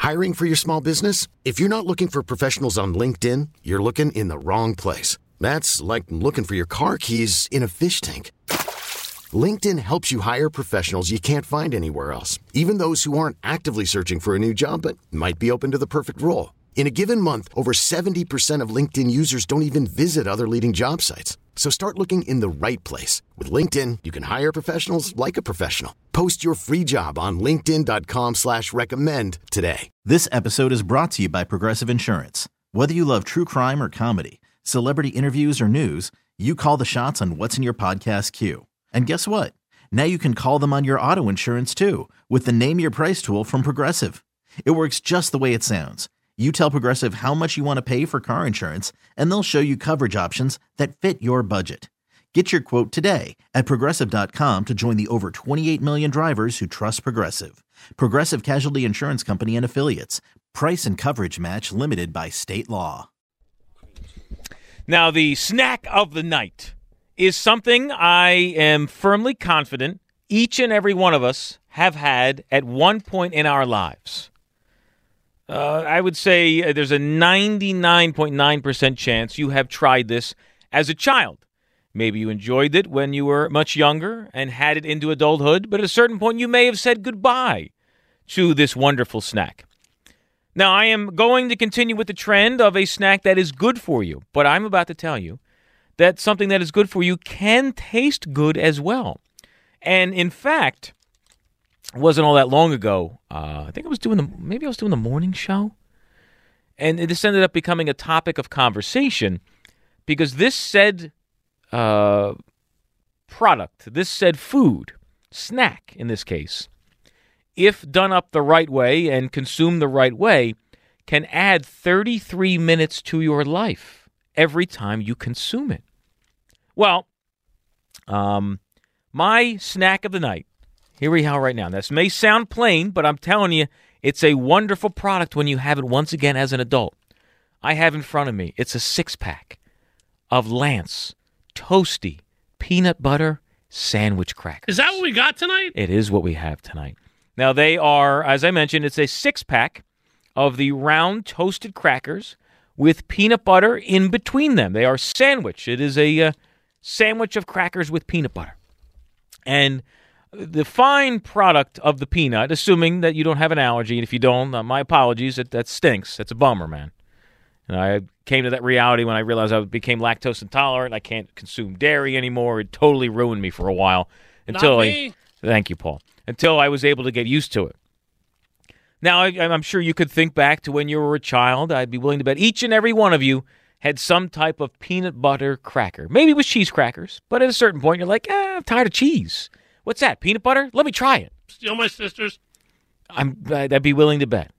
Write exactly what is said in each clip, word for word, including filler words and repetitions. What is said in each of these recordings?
Hiring for your small business? If you're not looking for professionals on LinkedIn, you're looking in the wrong place. That's like looking for your car keys in a fish tank. LinkedIn helps you hire professionals you can't find anywhere else, even those who aren't actively searching for a new job but might be open to the perfect role. In a given month, over seventy percent of LinkedIn users don't even visit other leading job sites. So start looking in the right place. With LinkedIn, you can hire professionals like a professional. Post your free job on linkedin dot com slash recommend today. This episode is brought to you by Progressive Insurance. Whether you love true crime or comedy, celebrity interviews or news, you call the shots on what's in your podcast queue. And guess what? Now you can call them on your auto insurance too with the Name Your Price tool from Progressive. It works just the way it sounds. You tell Progressive how much you want to pay for car insurance, and they'll show you coverage options that fit your budget. Get your quote today at Progressive dot com to join the over twenty-eight million drivers who trust Progressive. Progressive Casualty Insurance Company and Affiliates. Price and coverage match limited by state law. Now, the snack of the night is something I am firmly confident each and every one of us have had at one point in our lives. Uh, I would say there's a ninety-nine point nine percent chance you have tried this as a child. Maybe you enjoyed it when you were much younger and had it into adulthood, but at a certain point you may have said goodbye to this wonderful snack. Now, I am going to continue with the trend of a snack that is good for you, but I'm about to tell you that something that is good for you can taste good as well. And in fact, it wasn't all that long ago. Uh, I think I was doing the maybe I was doing the morning show, and this ended up becoming a topic of conversation because this said uh, product, this said food, snack in this case, if done up the right way and consumed the right way, can add thirty-three minutes to your life every time you consume it. Well, um, my snack of the night. Here we are right now. This may sound plain, but I'm telling you, it's a wonderful product when you have it once again as an adult. I have in front of me, it's a six-pack of Lance Toasty Peanut Butter Sandwich Crackers. Is that what we got tonight? It is what we have tonight. Now, they are, as I mentioned, it's a six-pack of the round toasted crackers with peanut butter in between them. They are sandwich. It is a uh, sandwich of crackers with peanut butter. And the fine product of the peanut, assuming that you don't have an allergy, and if you don't, uh, my apologies, that, that stinks. That's a bummer, man. And I came to that reality when I realized I became lactose intolerant. I can't consume dairy anymore. It totally ruined me for a while. Until Not I, me. Thank you, Paul. Until I was able to get used to it. Now, I, I'm sure you could think back to when you were a child. I'd be willing to bet each and every one of you had some type of peanut butter cracker. Maybe it was cheese crackers, but at a certain point, you're like, eh, I'm tired of cheese. What's that, peanut butter? Let me try it. Steal my sisters. I'm, I'd be willing to bet.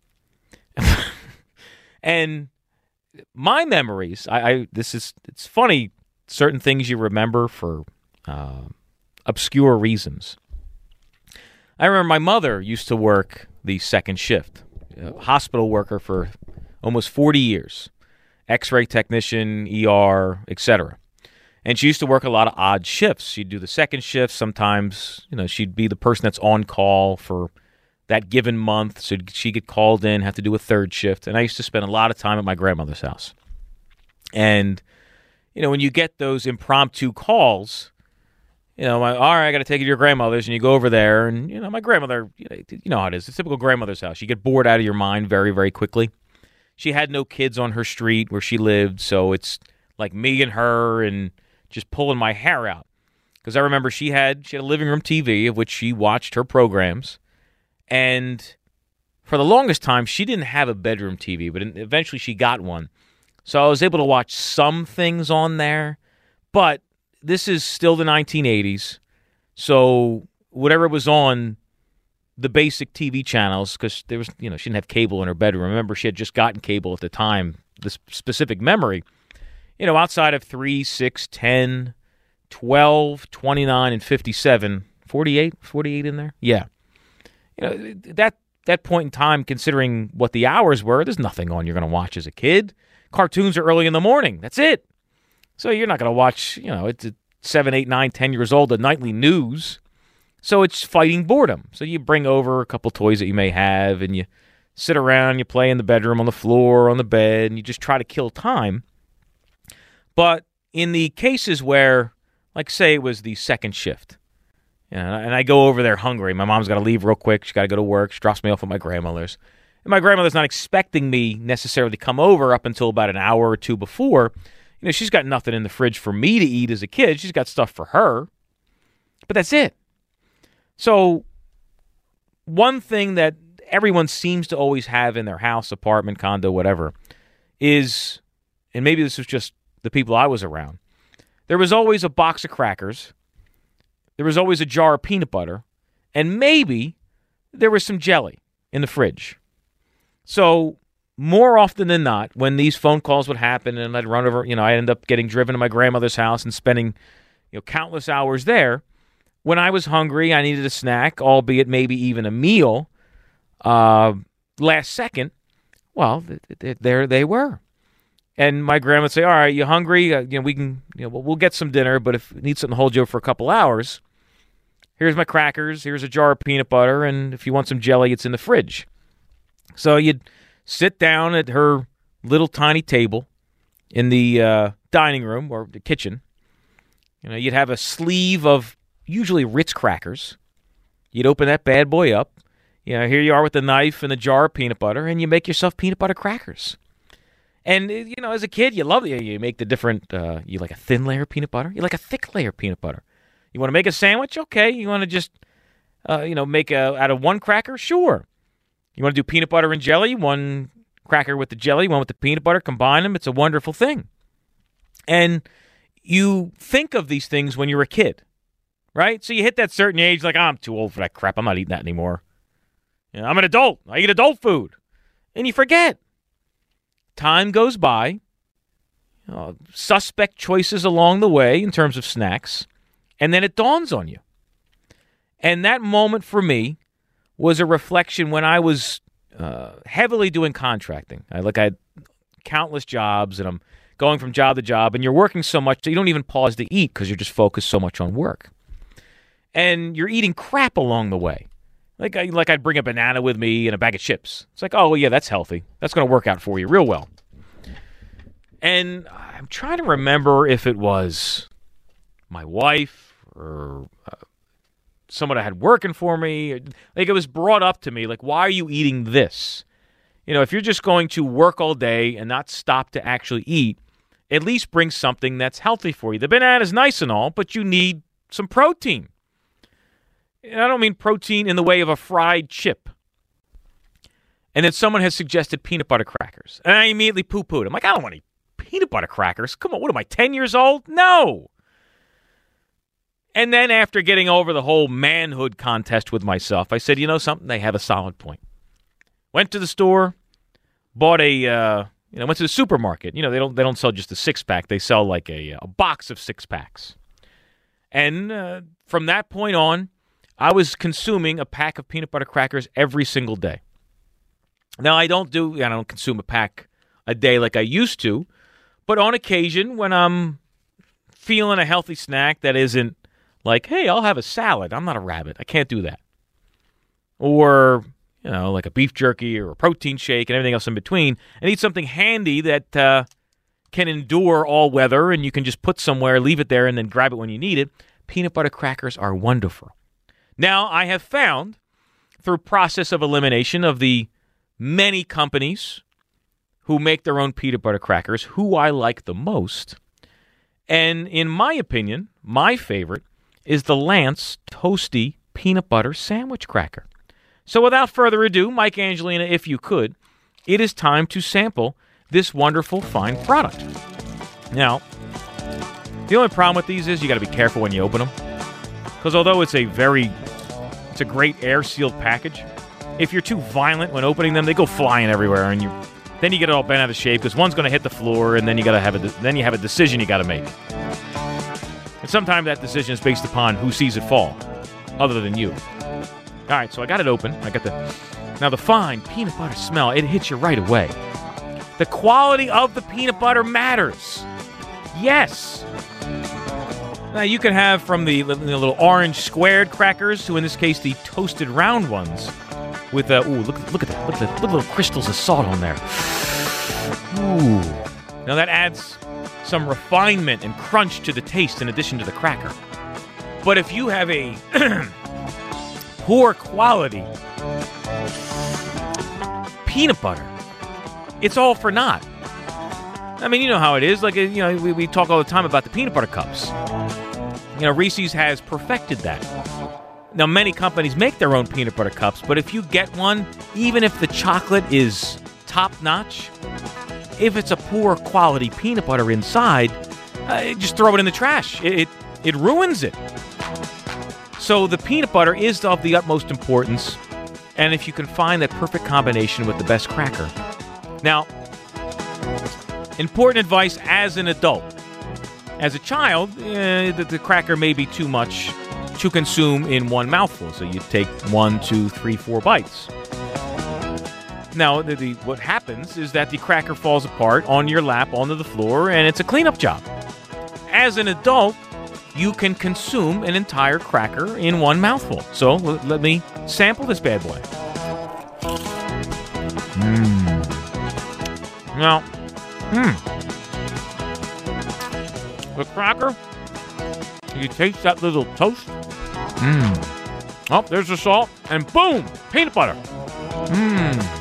And my memories, I, I this is, it's funny, certain things you remember for uh, obscure reasons. I remember my mother used to work the second shift, a hospital worker for almost forty years, X-ray technician, E R, et cetera. And she used to work a lot of odd shifts. She'd do the second shift. Sometimes, you know, she'd be the person that's on call for that given month. So she'd get called in, have to do a third shift. And I used to spend a lot of time at my grandmother's house. And, you know, when you get those impromptu calls, you know, my, all right, I got to take you to your grandmother's, and you go over there, and, you know, my grandmother, you know, you know how it is. It's a typical grandmother's house. You get bored out of your mind very, very quickly. She had no kids on her street where she lived, so it's like me and her and just pulling my hair out. Because I remember she had she had a living room T V of which she watched her programs. And for the longest time, she didn't have a bedroom T V, but eventually she got one. So I was able to watch some things on there. But this is still the nineteen eighties. So whatever was on the basic T V channels, because there was, you know, she didn't have cable in her bedroom. Remember, she had just gotten cable at the time, this specific memory. You know, outside of three, six, ten, twelve, twenty-nine, and fifty-seven, forty-eight, forty-eight in there? Yeah. You know, that that point in time, considering what the hours were, there's nothing on you're going to watch as a kid. Cartoons are early in the morning. That's it. So you're not going to watch, you know, it's seven, eight, nine, ten years old, the nightly news. So it's fighting boredom. So you bring over a couple toys that you may have, and you sit around, you play in the bedroom, on the floor, on the bed, and you just try to kill time. But in the cases where, like say it was the second shift, you know, and I go over there hungry, my mom's got to leave real quick, she's got to go to work, she drops me off at my grandmother's, and my grandmother's not expecting me necessarily to come over up until about an hour or two before. You know, she's got nothing in the fridge for me to eat as a kid. She's got stuff for her, but that's it. So one thing that everyone seems to always have in their house, apartment, condo, whatever, is, and maybe this was just the people I was around, there was always a box of crackers, there was always a jar of peanut butter, and maybe there was some jelly in the fridge. So more often than not, when these phone calls would happen and I'd run over, you know, I end up getting driven to my grandmother's house and spending, you know, countless hours there. When I was hungry, I needed a snack, albeit maybe even a meal, uh, last second, well, th- th- there they were. And my grandma would say, all right, you hungry? Uh, you know, we can, you know, we'll, we'll get some dinner, but if you need something to hold you over for a couple hours, here's my crackers, here's a jar of peanut butter, and if you want some jelly, it's in the fridge. So you'd sit down at her little tiny table in the uh, dining room or the kitchen. You know, you'd have a sleeve of usually Ritz crackers. You'd open that bad boy up. You know, here you are with the knife and a jar of peanut butter, and you make yourself peanut butter crackers. And, you know, as a kid, you love it. You make the different, uh, you like a thin layer of peanut butter. You like a thick layer of peanut butter. You want to make a sandwich? Okay. You want to just, uh, you know, make a, out of one cracker? Sure. You want to do peanut butter and jelly? One cracker with the jelly, one with the peanut butter, combine them. It's a wonderful thing. And you think of these things when you're a kid. Right? So you hit that certain age, like, oh, I'm too old for that crap. I'm not eating that anymore. You know, I'm an adult. I eat adult food. And you forget. Time goes by. You know, suspect choices along the way in terms of snacks. And then it dawns on you. And that moment for me was a reflection when I was uh, heavily doing contracting. I, like I had countless jobs, and I'm going from job to job, and you're working so much that you don't even pause to eat because you're just focused so much on work. And you're eating crap along the way. Like, I, like I'd bring a banana with me and a bag of chips. It's like, oh, well, yeah, that's healthy. That's going to work out for you real well. And I'm trying to remember if it was my wife or uh, someone I had working for me. Like, it was brought up to me, like, why are you eating this? You know, if you're just going to work all day and not stop to actually eat, at least bring something that's healthy for you. The banana's nice and all, but you need some protein. And I don't mean protein in the way of a fried chip. And then someone has suggested peanut butter crackers. And I immediately poo-pooed. I'm like, I don't want to eat peanut butter crackers. Come on, what am I, ten years old? No. And then after getting over the whole manhood contest with myself, I said, you know something? They have a solid point. Went to the store, bought a, uh, you know, went to the supermarket. You know, they don't they don't sell just a six-pack. They sell like a, a box of six-packs. And uh, from that point on, I was consuming a pack of peanut butter crackers every single day. Now, I don't do, I don't consume a pack a day like I used to, but on occasion when I'm feeling a healthy snack that isn't like, hey, I'll have a salad. I'm not a rabbit. I can't do that. Or, you know, like a beef jerky or a protein shake and everything else in between. I need something handy that uh, can endure all weather and you can just put somewhere, leave it there, and then grab it when you need it. Peanut butter crackers are wonderful. Now, I have found, through process of elimination of the many companies who make their own peanut butter crackers, who I like the most. And in my opinion, my favorite is the Lance Toasty Peanut Butter Sandwich Cracker. So without further ado, Mike Angelina, if you could, it is time to sample this wonderful, fine product. Now, the only problem with these is you got to be careful when you open them. Because although it's a very, it's a great air-sealed package, if you're too violent when opening them, they go flying everywhere, and you then you get it all bent out of shape because one's going to hit the floor, and then you got to have a then you have a decision you got to make. And sometimes that decision is based upon who sees it fall, other than you. All right, so I got it open. I got the now the fine peanut butter smell. It hits you right away. The quality of the peanut butter matters. Yes. Now, you can have from the, the little orange squared crackers to, in this case, the toasted round ones. with a ooh look look at that look at the little crystals of salt on there. Ooh, now that adds some refinement and crunch to the taste in addition to the cracker. But if you have a poor quality peanut butter, it's all for naught. I mean, you know how it is. Like, you know, we, we talk all the time about the peanut butter cups. You know, Reese's has perfected that. Now, many companies make their own peanut butter cups, but if you get one, even if the chocolate is top-notch, if it's a poor quality peanut butter inside, uh, just throw it in the trash. It, it it ruins it. So the peanut butter is of the utmost importance, and if you can find that perfect combination with the best cracker. Now, important advice as an adult. As a child, eh, the, the cracker may be too much to consume in one mouthful, so you take one, two, three, four bites. Now, the, the, what happens is that the cracker falls apart on your lap, onto the floor, and it's a cleanup job. As an adult, you can consume an entire cracker in one mouthful. So, l- let me sample this bad boy. Mmm. Now, mmm. The cracker, you taste that little toast. Mmm. Oh, there's the salt, and boom, peanut butter. Mmm.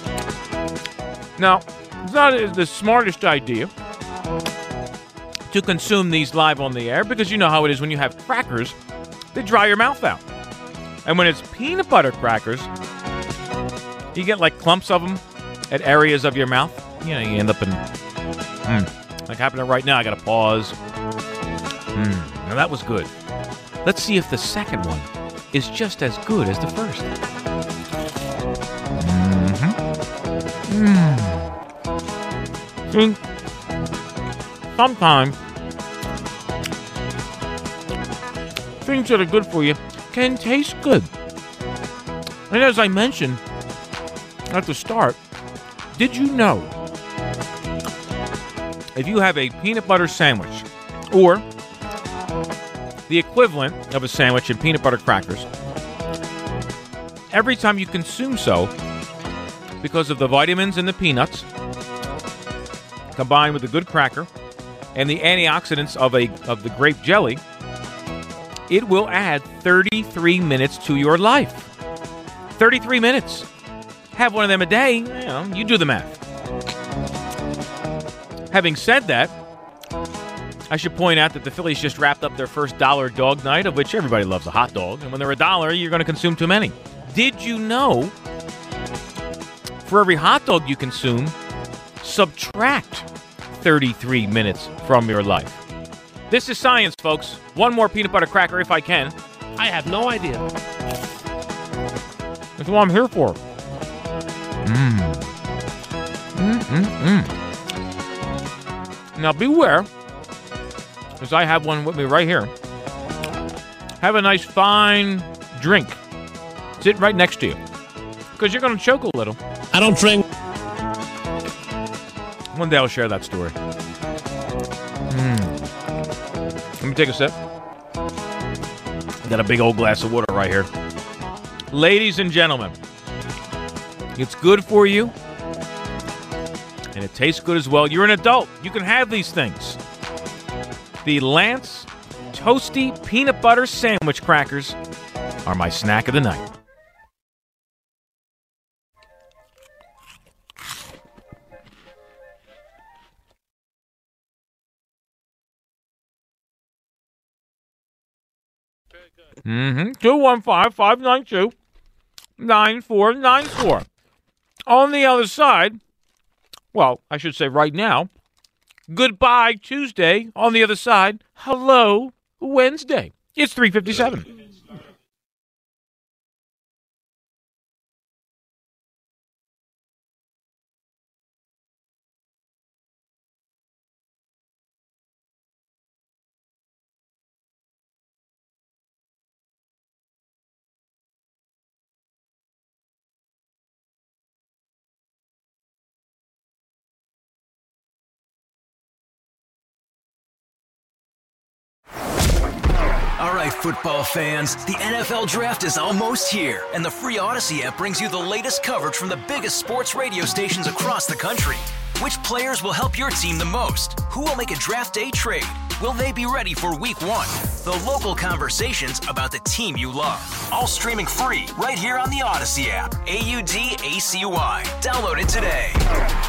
Now, it's not the smartest idea to consume these live on the air because you know how it is when you have crackers, they dry your mouth out. And when it's peanut butter crackers, you get like clumps of them at areas of your mouth. You know, you end up in, mm, like happening right now, I gotta pause. Mm, now that was good. Let's see if the second one is just as good as the first. Mm-hmm. Mm. See, sometimes things that are good for you can taste good. And as I mentioned at the start, did you know if you have a peanut butter sandwich or the equivalent of a sandwich in peanut butter crackers, every time you consume so, because of the vitamins in the peanuts combined with a good cracker and the antioxidants of a of the grape jelly, it will add thirty-three minutes to your life. thirty-three minutes. Have one of them a day, you know, you do the math. Having said that, I should point out that the Phillies just wrapped up their first dollar dog night, of which everybody loves a hot dog. And when they're a dollar, you're going to consume too many. Did you know, for every hot dog you consume, subtract thirty-three minutes from your life? This is science, folks. One more peanut butter cracker if I can. I have no idea. That's what I'm here for. Mmm. Mmm, mmm, mmm. Now beware, because I have one with me right here. Have a nice fine drink. Sit right next to you, because you're going to choke a little. I don't drink. One day I'll share that story. Mmm. Let me take a sip. Got a big old glass of water right here. Ladies and gentlemen, it's good for you, and it tastes good as well. You're an adult. You can have these things. The Lance Toasty Peanut Butter Sandwich Crackers are my snack of the night. Mm-hmm. two one five, five nine two, nine four nine four. On the other side, well, I should say right now, goodbye Tuesday. On the other side, hello Wednesday. It's three fifty-seven. All right, football fans, the N F L Draft is almost here, and the free Odyssey app brings you the latest coverage from the biggest sports radio stations across the country. Which players will help your team the most? Who will make a draft day trade? Will they be ready for week one? The local conversations about the team you love. All streaming free right here on the Odyssey app. A U D A C Y. Download it today.